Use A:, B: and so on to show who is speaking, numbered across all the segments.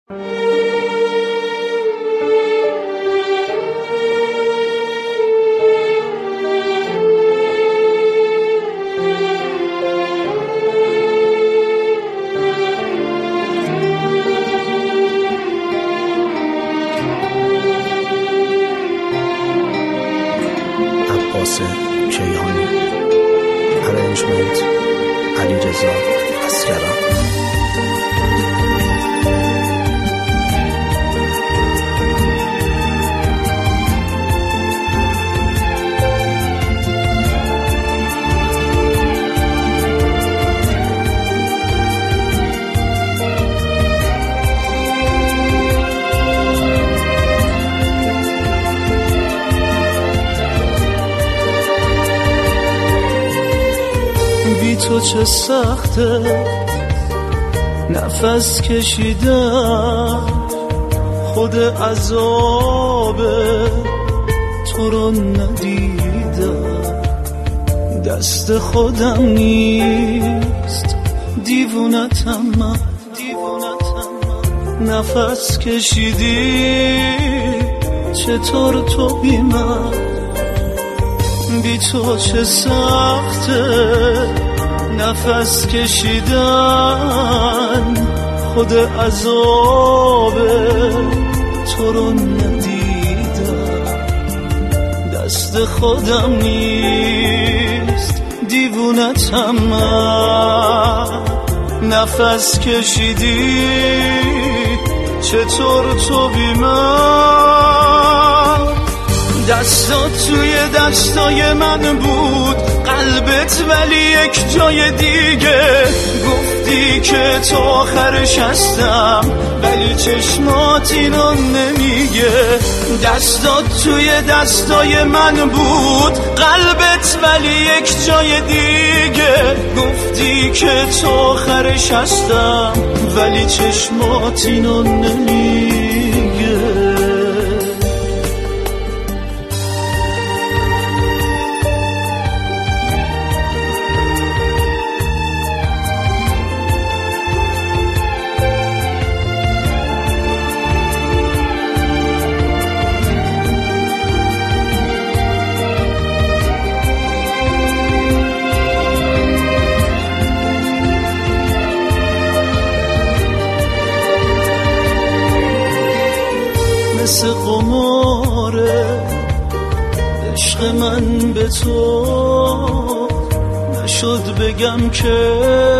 A: عباس کیهانی، ارنجمنت علیرضا اسگران.
B: بی تو چه سخته نفس کشیدم، خود عذاب تو رو ندیدم. دست خودم نیست دیوونتم من، نفس کشیدی چطور تو بی من؟ بی تو چه سخته نفس کشیدن، خود عذاب تو رو ندیدم. دست خودم نیست دیوونتم من، نفس کشیدی چطور تو بی من؟ دستات توی دستای من بود، قلبت ولی یک جای دیگه. گفتی که تو آخرش هستم ولی چشمات اینو نمیگه. دستات توی دستای من بود، قلبت ولی یک جای دیگه. گفتی که تو آخرش هستم ولی چشمات اینو نمیگه. مثل قماره عشق من به تو، نشد بگم که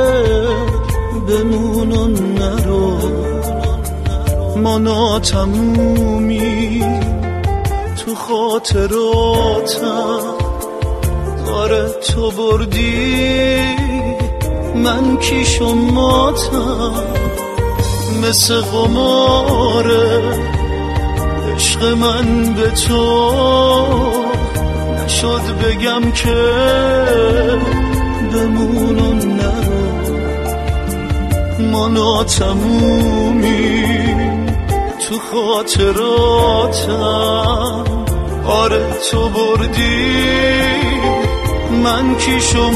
B: بمون و نرو. ما ناتمومی تو خاطراتم، آره تو بردی من کیش و ماتم. مثل قماره عشق من به تو، نشد بگم که بمون و نرو. ما ناتمومی تو خاطراتم، آره تو بردی من کیش و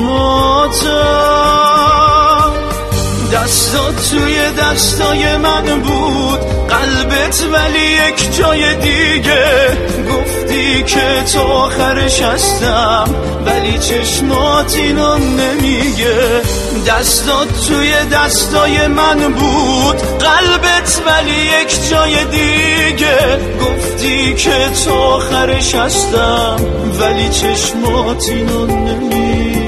B: ماتم. دستات توی دستای من بود، قلبت ولی یک جای دیگه. گفتی که تو آخرش هستم ولی چشمات اینو نمیگه. دستات توی دستای من بود، قلبت ولی یک جای دیگه. گفتی که تو آخرش هستم ولی چشمات اینو نمیگه.